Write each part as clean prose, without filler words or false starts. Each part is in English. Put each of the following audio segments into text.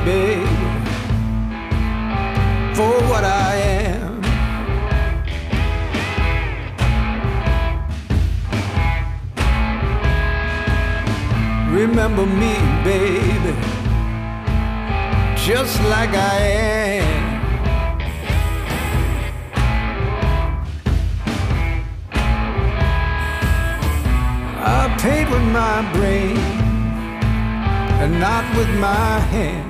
babe, for what I am. Remember me, baby, just like I am. I paint with my brain and not with my hand.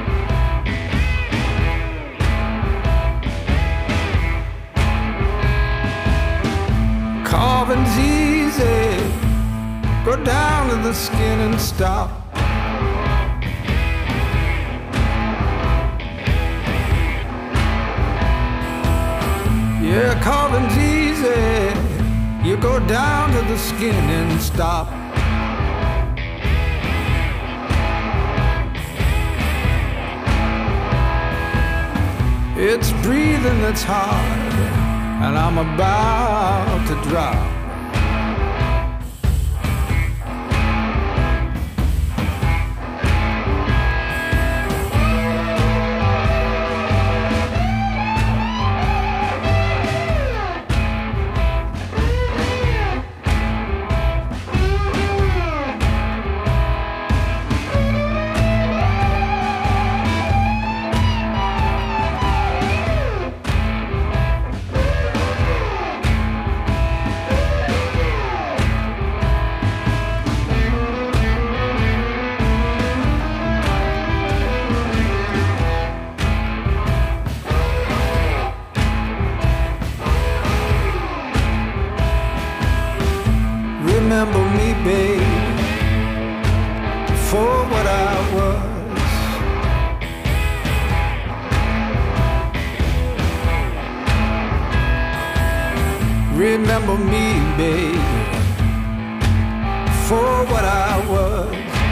Carving's easy, go down to the skin and stop. Yeah, carving's easy, you go down to the skin and stop. It's breathing that's hard, and I'm about to drop. Remember me, babe, for what I was. Remember me, babe, for what I was.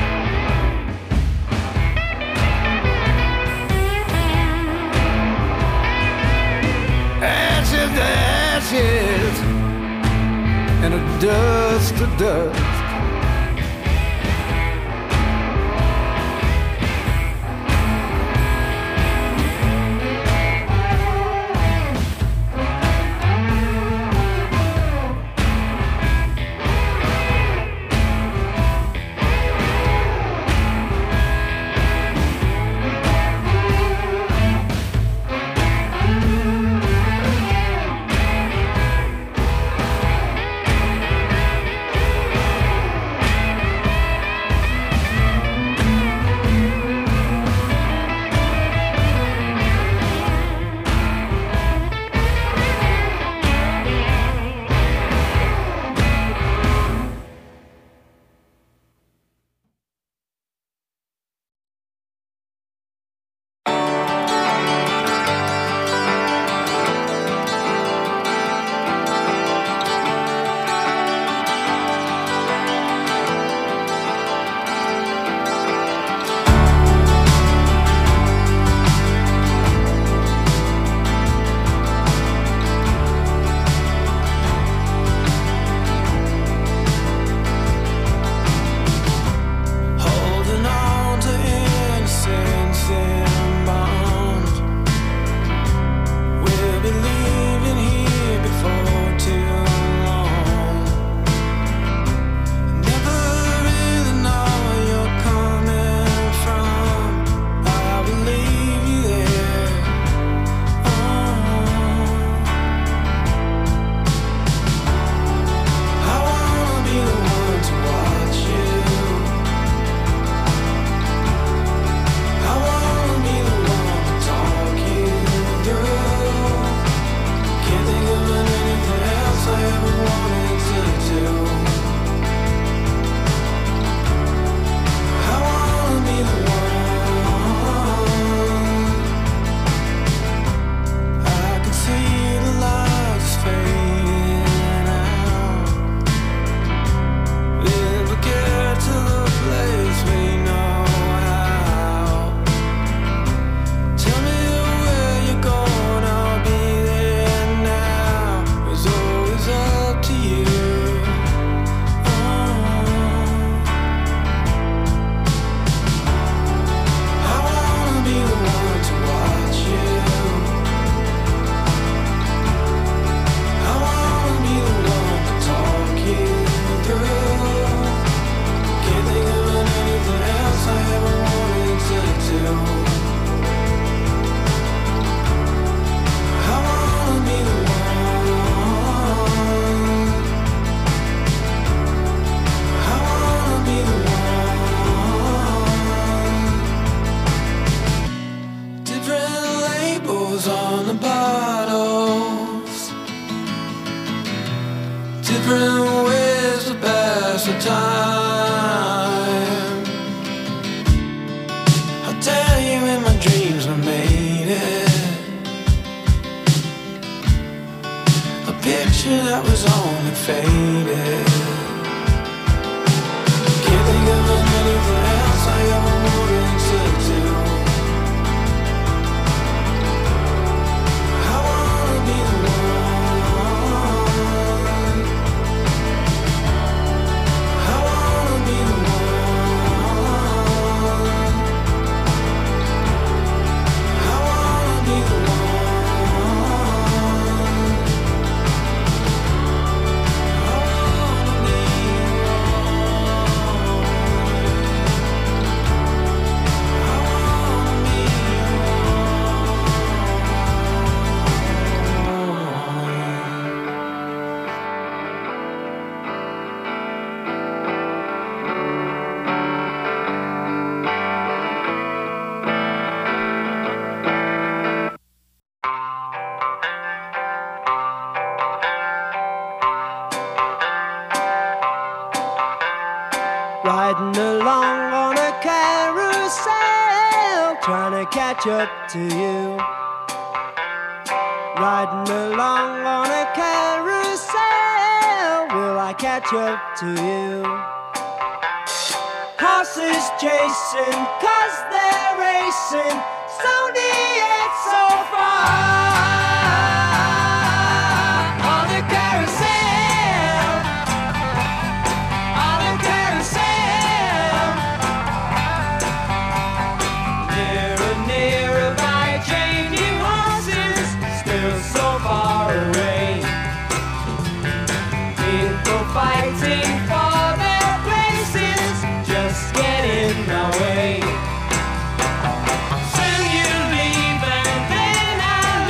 Ashes to ashes, and a dust to dust. picture that was only faded. Can't think of anything else I ever wanted to do. I wanna be the one. I wanna be the one. I wanna be the one. Riding along on a carousel, trying to catch up to you. Riding along on a carousel, will I catch up to you? Horses chasing, 'cause they're racing, so near yet so far. On a carousel, on a carousel, nearer, nearer by changing horses, still so far away. People fighting for their places, just get in my way. Soon you leave and then I'll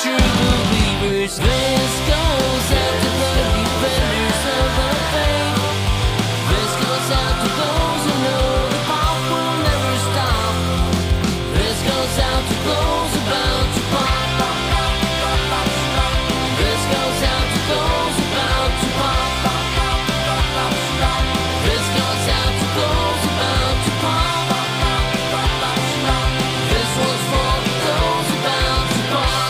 true believers. This goes out to the defenders of the faith. This goes out to those who know the pop will never stop. This goes out to those about to pop. This goes out to those about to pop. This goes out to those about to pop. This one's for those about to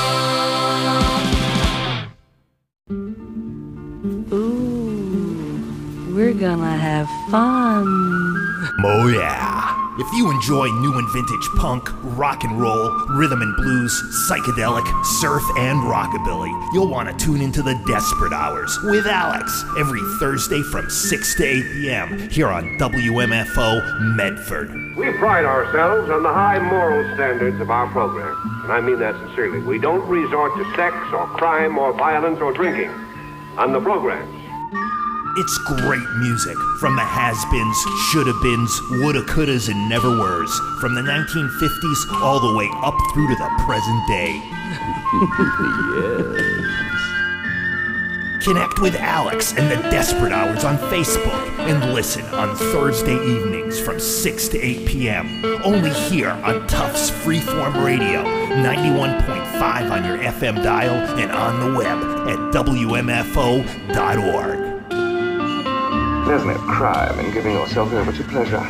pop. Ooh, we're gonna have fun. Oh yeah! If you enjoy new and vintage punk, rock and roll, rhythm and blues, psychedelic, surf, and rockabilly, you'll want to tune into the Desperate Hours with Alex every Thursday from 6 to 8 p.m. here on WMFO Medford. We pride ourselves on the high moral standards of our program, and I mean that sincerely. We don't resort to sex or crime or violence or drinking on the programs. It's great music from the has-beens, shoulda-beens, woulda, couldas, and never-weres, from the 1950s all the way up through to the present day. Yes. Connect with Alex and the Desperate Hours on Facebook and listen on Thursday evenings from 6 to 8 p.m. Only here on Tufts Freeform Radio, 91.5 on your FM dial and on the web at WMFO.org. There's no crime in giving yourself over to pleasure.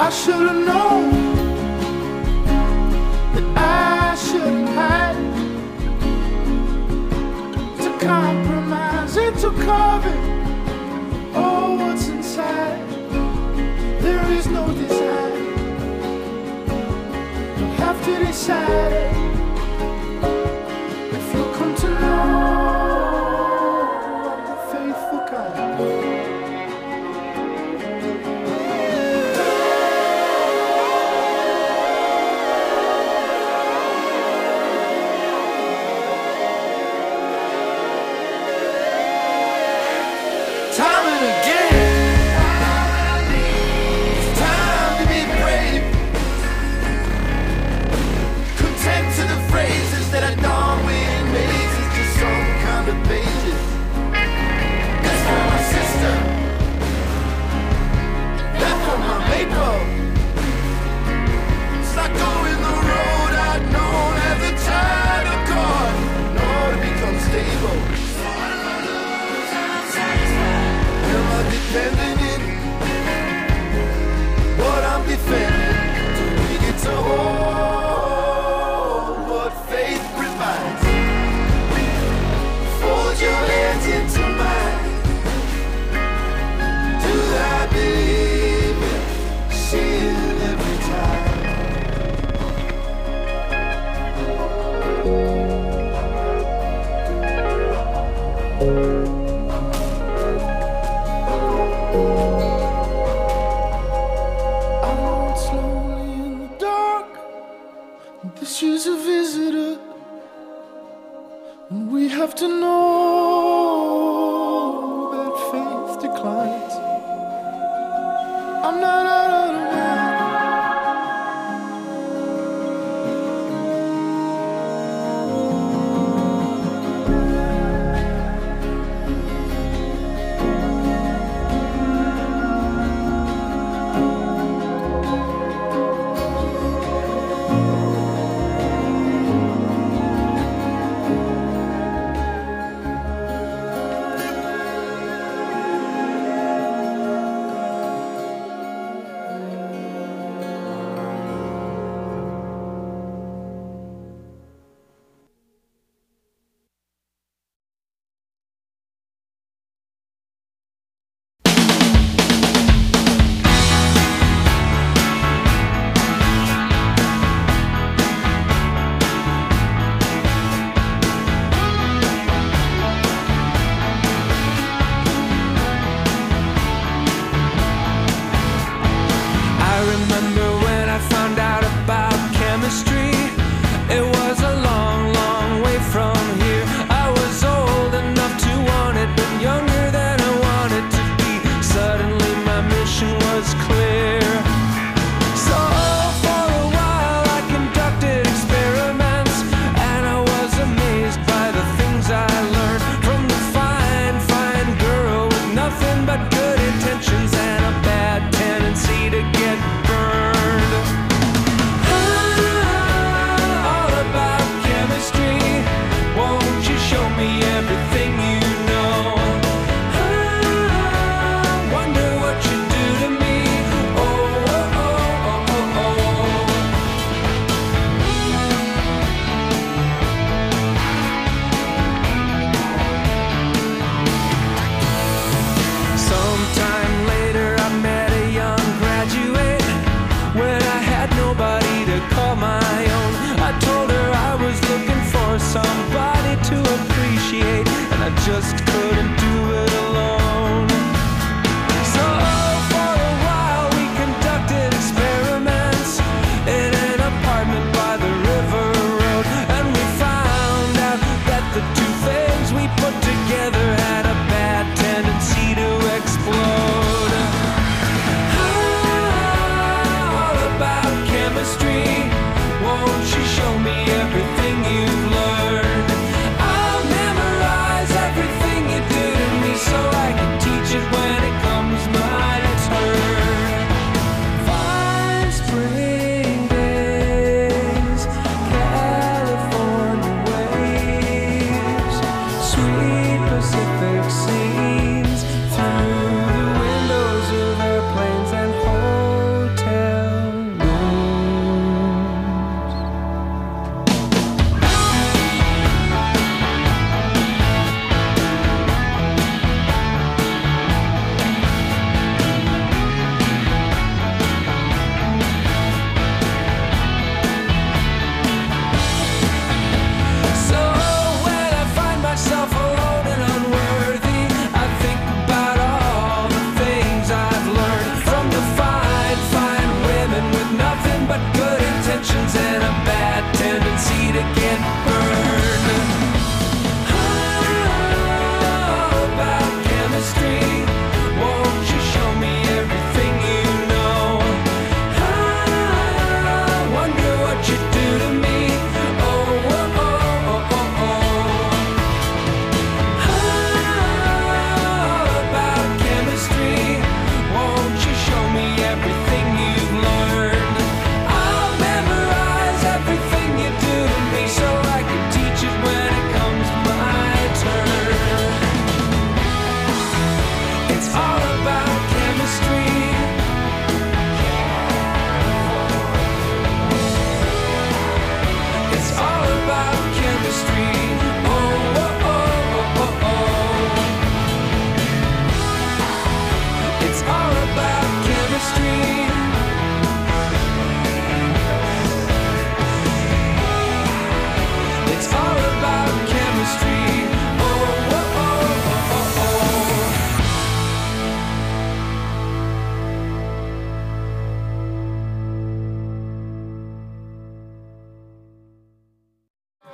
I should have known that I shouldn't have to compromise and to cover all what's inside. There is no desire. You'll have to decide if you'll come to know the faithful kind. Time and again, it's time to be brave. Content to the phrases that are done with mazes to some kind of pages. That's for my sister, that's for my maple. It's like going the road I'd known as a child of God, in order to become stable. Am I depending in what I'm defending? Do we get to hold what faith provides? Fold your hands into mine. Do I believe it? See it every time. I rode slowly in the dark. This is a visitor, and we have to know that faith declines. I'm not out of the mind.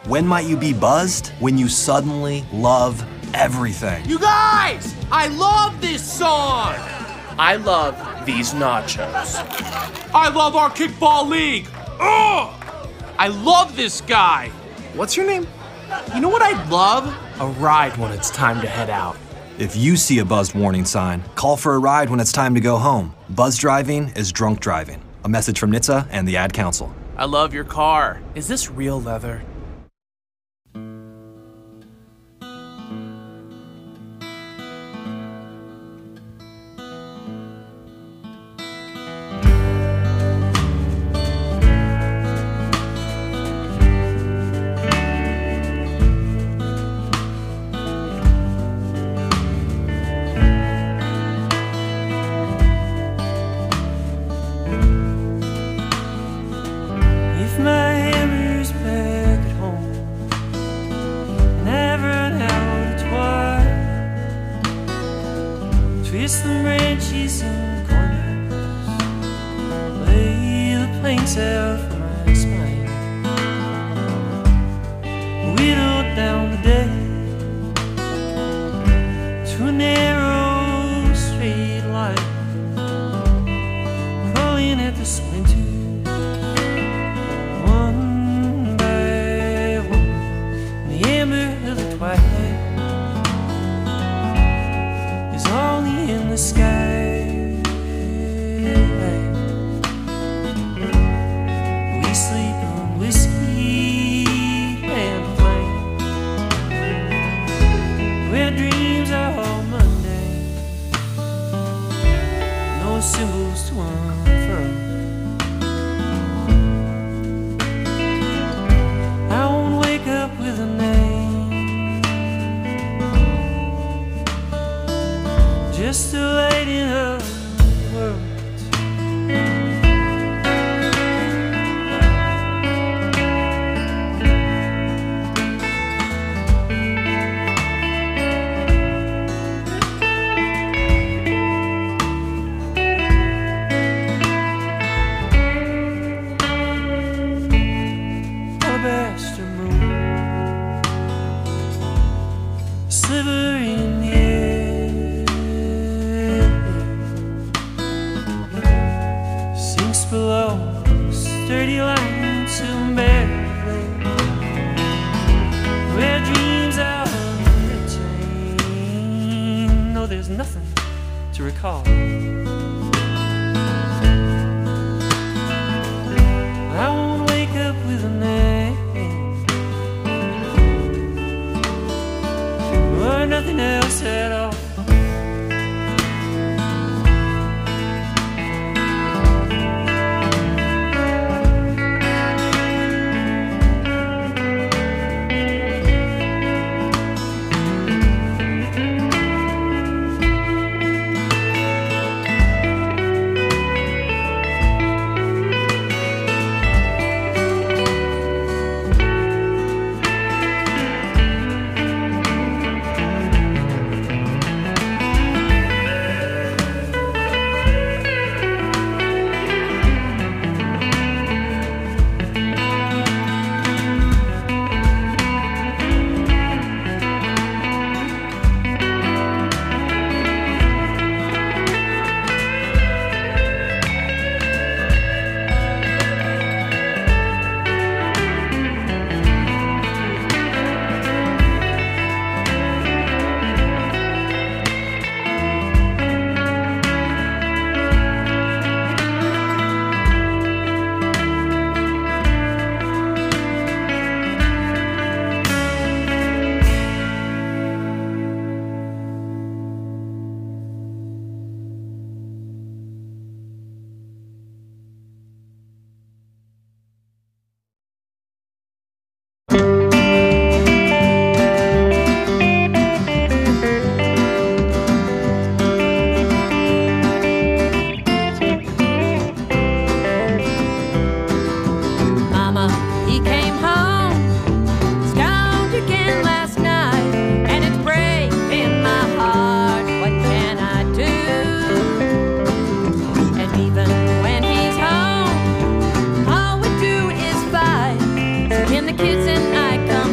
When might you be buzzed? When you suddenly love everything. You guys! I love this song! I love these nachos. I love our kickball league! Ugh! I love this guy! What's your name? You know what I'd love? A ride when it's time to head out. If you see a buzzed warning sign, call for a ride when it's time to go home. Buzz driving is drunk driving. A message from NHTSA and the Ad Council. I love your car. Is this real leather? If my hammer's back at home and I've run out of twine, twist the branches and corners, lay the planks out for my spine, whittle down the day to a narrow straight line, pulling at the splinters. One by one, the amber of the twilight is only in the sky. We sleep on whiskey and flame, where dreams are all mundane, no symbols to unfurl. With a name, just to lighten up the world. Alabaster moon, sliver in the air, sinks below sturdy lines of barely, where dreams are retained. No, there's nothing to recall. I won't wake up with a name or nothing else at all. Can the kids and I come?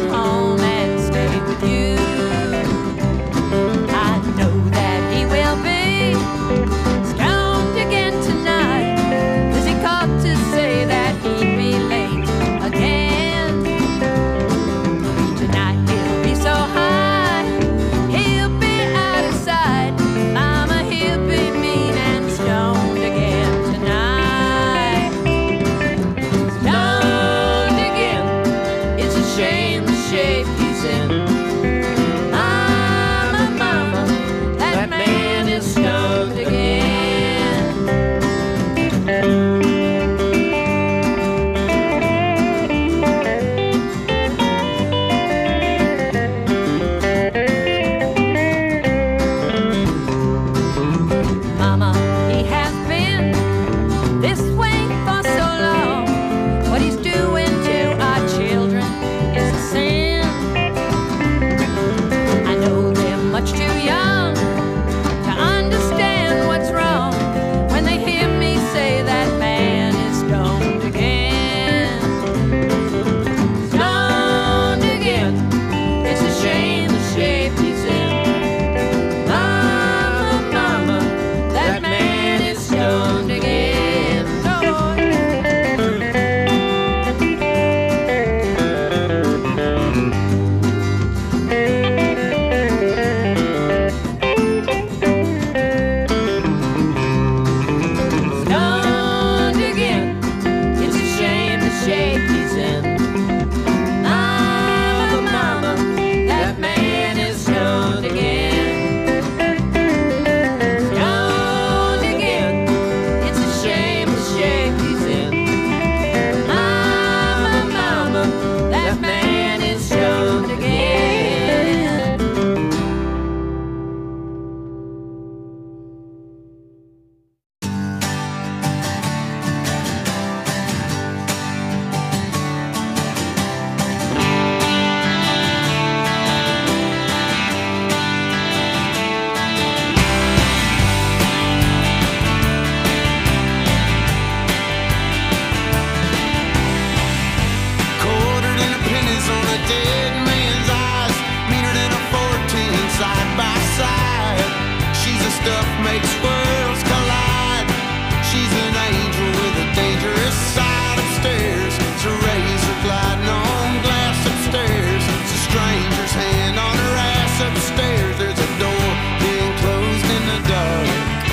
shame the shape he's in. Mama, mama, that man is stoned again. Mama, he has been this way for so long. What he's doing to our children is a sin. I know they're much too young to understand what's wrong when they hear me say that man is stoned again. Stoned again. It's a shame the shape he's in. Mama, mama, that man is stoned again. Lord. Stoned again. It's a shame the shape he's in. Mama, mama, that man is stoned again. Stoned again. It's a shame the shape he's in. Mama, mama, that man is stoned again. Quartered in pennies on a dead man's eyes, meaner than a 14 side by side. She's the stuff makes worlds collide. She's an angel with a dangerous side upstairs. It's a razor gliding on glass upstairs. It's a stranger's hand on her ass upstairs. There's a door being closed in the dark.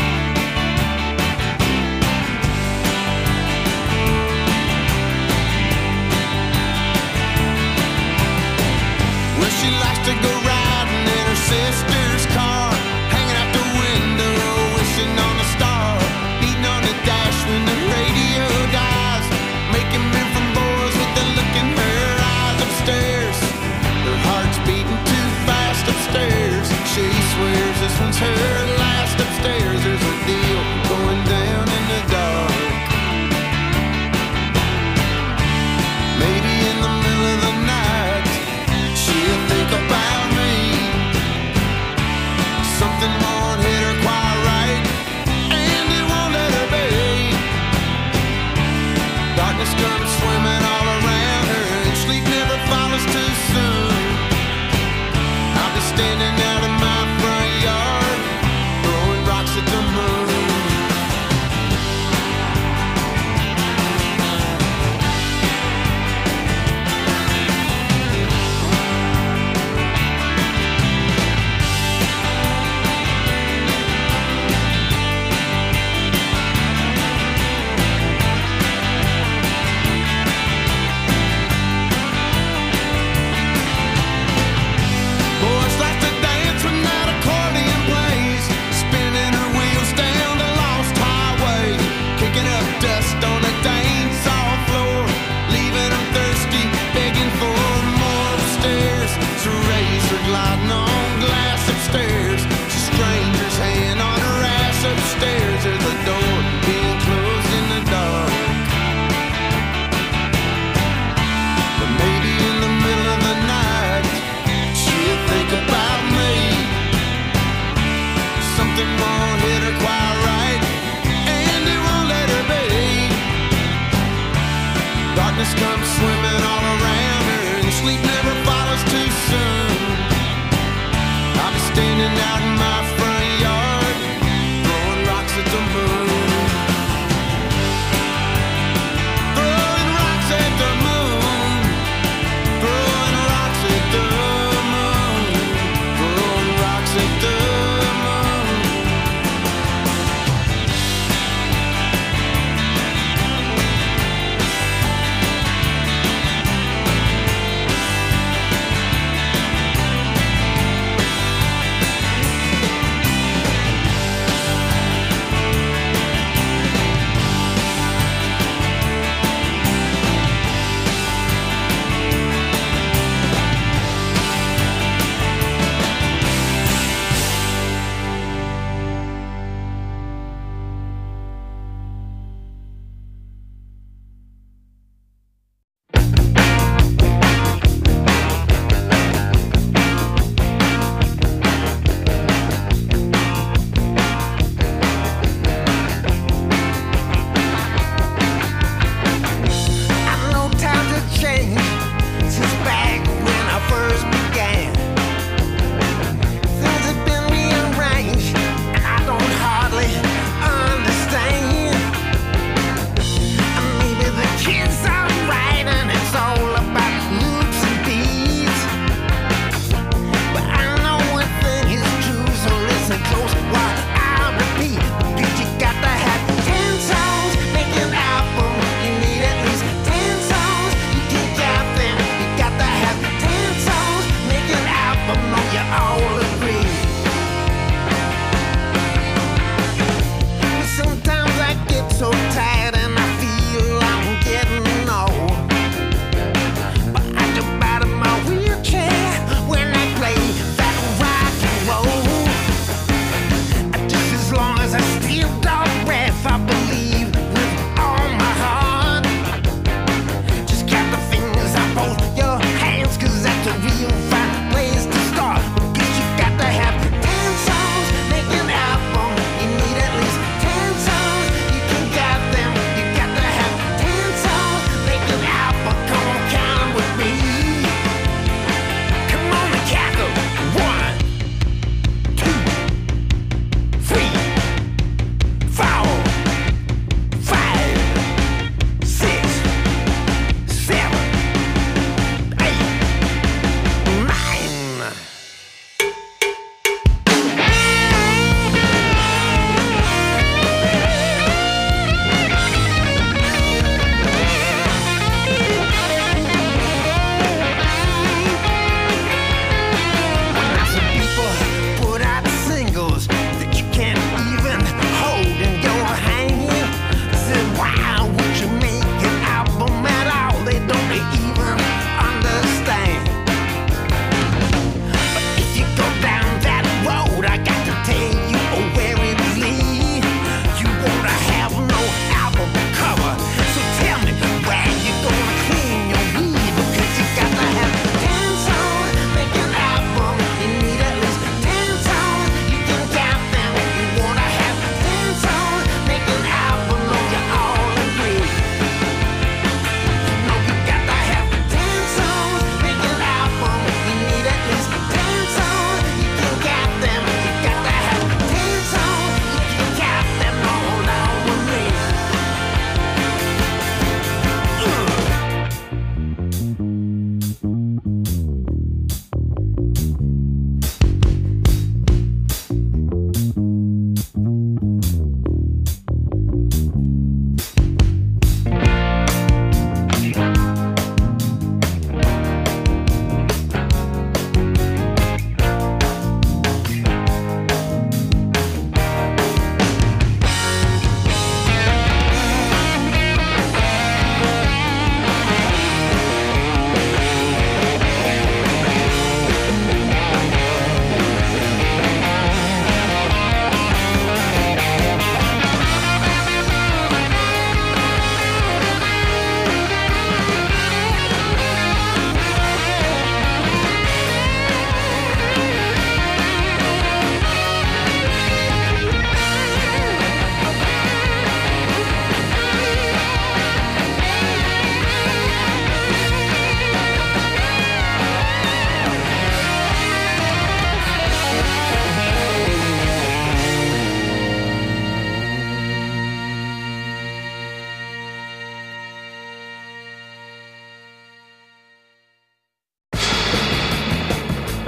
Well, she likes to go riding in her sister's car, hanging out the window, wishing on a star, beating on the dash when the radio dies, making men from boys with the look in her eyes upstairs. Her heart's beating too fast upstairs. She swears this one's her last upstairs. There's a deal going down in the dark. Maybe in the middle of the night she'll think about me. Something won't hit her quite right, and it won't let her be. Darkness comes swimming all around her, and sleep never follows too soon. I'll be standing out in my front yard, throwing rocks at the moon. Boys like to dance when that accordion plays, spinning her wheels down the lost highway, kicking up dust on the dance hall floor, leaving them thirsty, begging for more upstairs. It's a razor gliding on glass upstairs. It's a stranger's hand on her ass upstairs. There's a door being closed in the dark. But maybe in the middle of the night she'll think about me. Something won't hit her quite right, and it won't let her be. Darkness comes swimming all around her, and sleep never follows too soon. I'll be standing out in my front yard, throwing rocks at the moon. Throwing rocks at the moon. Throwing rocks at the moon. Throwing rocks at the moon.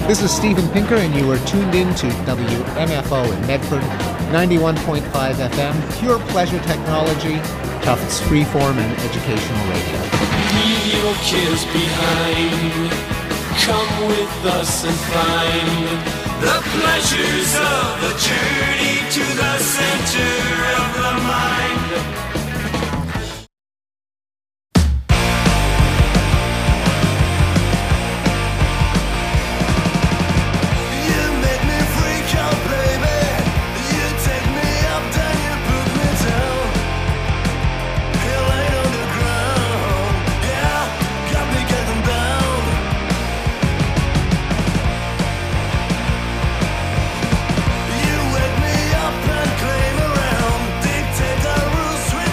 This is Steven Pinker, and you are tuned in to WMFO in Medford, 91.5 FM, pure pleasure technology, Tufts freeform and educational radio. Leave your kids behind. Come with us and find the pleasures of the journey to the center of the mind. Switch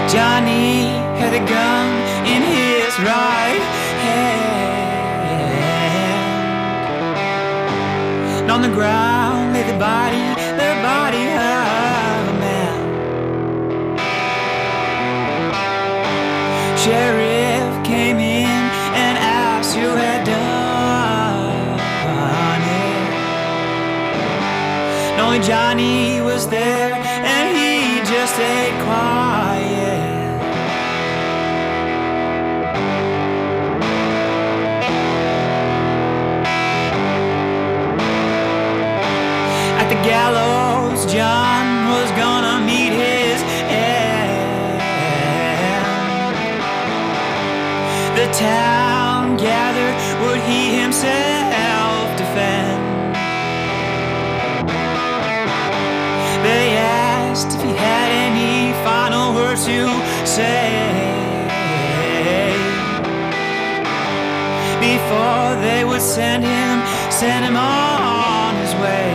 Johnny had a gun in his right hand. And on the ground lay the body of a man. Sheriff came in and asked who had done it. And only Johnny was there, and he just stayed quiet. At the gallows, John was gonna meet his end. The town gathered, would he himself defend? They asked if he had any final words to say before they would send him on his way.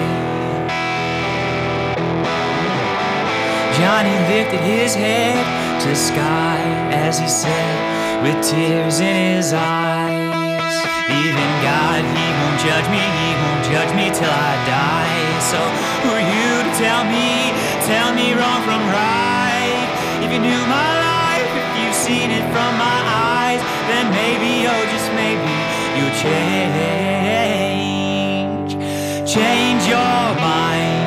Johnny lifted his head to the sky as he said, with tears in his eyes, even God, he won't judge me till I die. So who are you to tell me wrong from right? If you knew my life, if you've seen it from my eyes, then maybe, oh just maybe, you'll change your mind.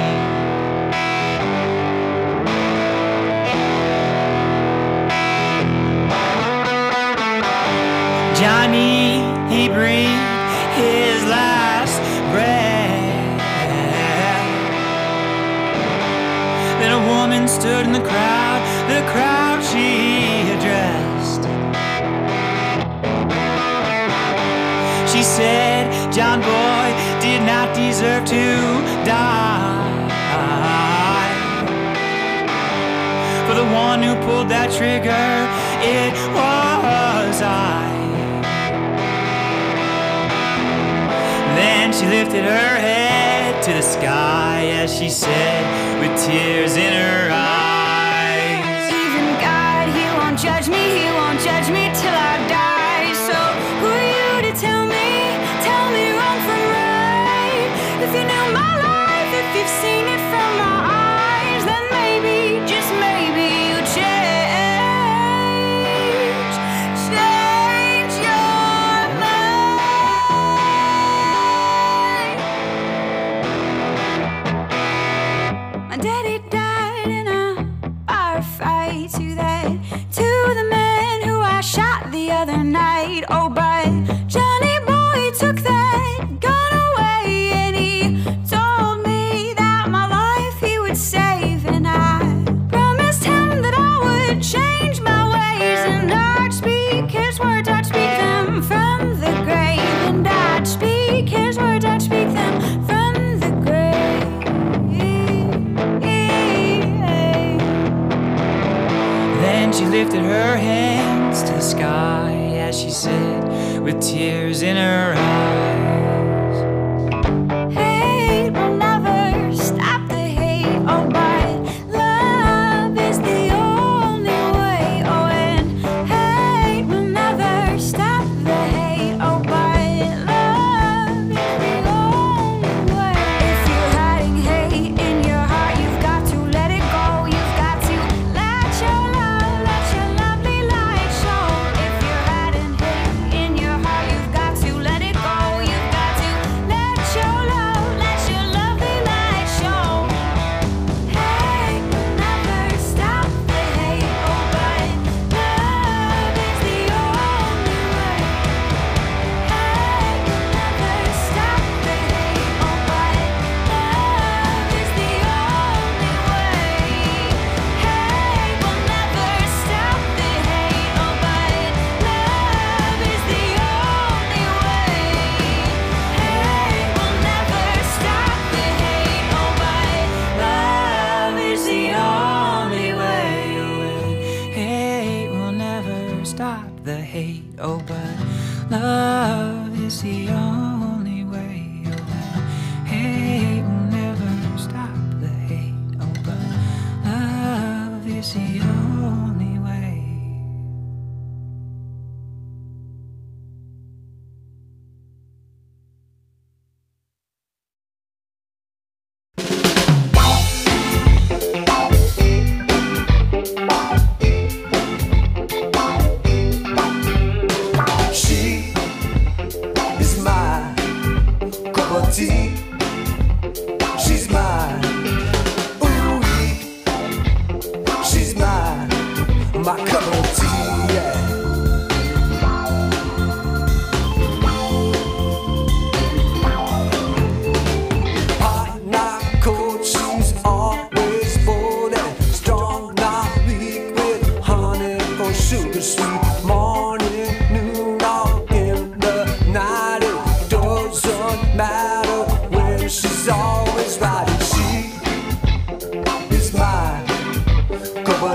Johnny, he breathed his last breath. Then a woman stood in the crowd she addressed. She said, John boy did not deserve to die. For the one who pulled that trigger, it was I. Then she lifted her head to the sky as she said, with tears in her eyes, even God, he won't judge me till I die. So who are you to tell me wrong from right? If you knew my life, if you've seen it from my eyes, then maybe, just maybe, you'll change your mind. My daddy died in a firefight to the man who I shot the other night. Oh, but Johnny boy took that gun away, and he told me that my life he would save, and I promised him that I would change my ways, and I'd speak his words, I'd speak them from the grave, and I'd speak his words, I'd speak them from the grave. Then she lifted her hands to the sky as she said, with tears in her eyes, Hate will never stop the hate, oh, but love is the only way. Oh, and hate will never stop the hate, oh, but love is the only way. If you're hiding hate in your heart, you've got to let it go. You've got to let your lovely light show. If you're hiding hate in your heart, you've got to let it go. You've got to let your lovely light show. Hate will never stop the hate, oh, but love is the only way. Hate will never stop the hate, oh, but love is the only way. Hate will never stop the hate, oh, but love is the only way. Hate will never stop the hate, oh, but love is the only way. hate will never stop the hate, oh, but love is the only way. Hate will never stop the hate, oh, but love is the only way.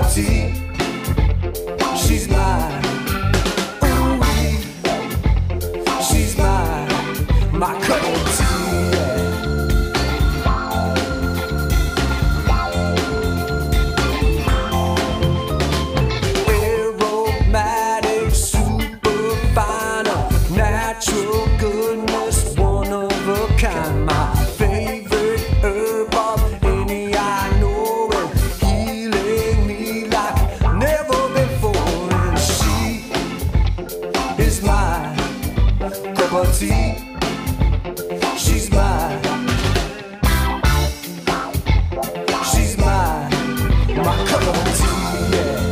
of tea. She's mine. Ooh-wee. She's mine. My cup of tea. Aromatic, super fine, natural goodness, one of a kind. My favorite herb of any I know, and healing me like never before. And she is my cup of tea. She's mine. She's mine. My cup of tea, yeah.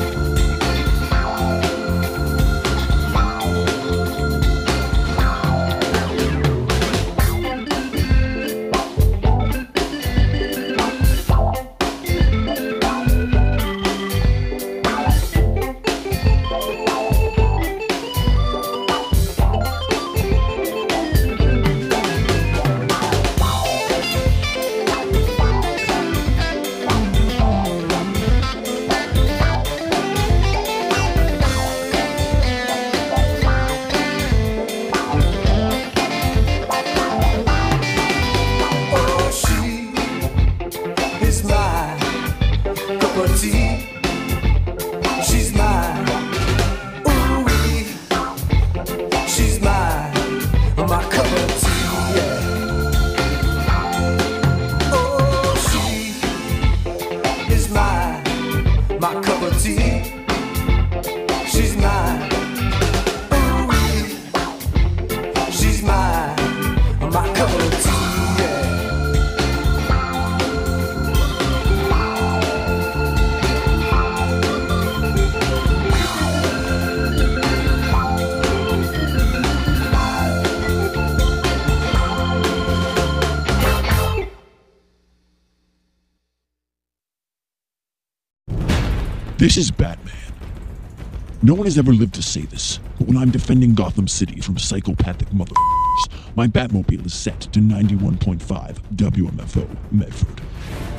She's mine. Ooh-wee. She's mine. My cup of tea, yeah. Oh, she is mine. My cup of tea. She's mine. Ooh-wee. She's mine. My cup of tea, yeah. This is Batman. No one has ever lived to say this, but when I'm defending Gotham City from psychopathic motherfuckers, my Batmobile is set to 91.5 WMFO Medford.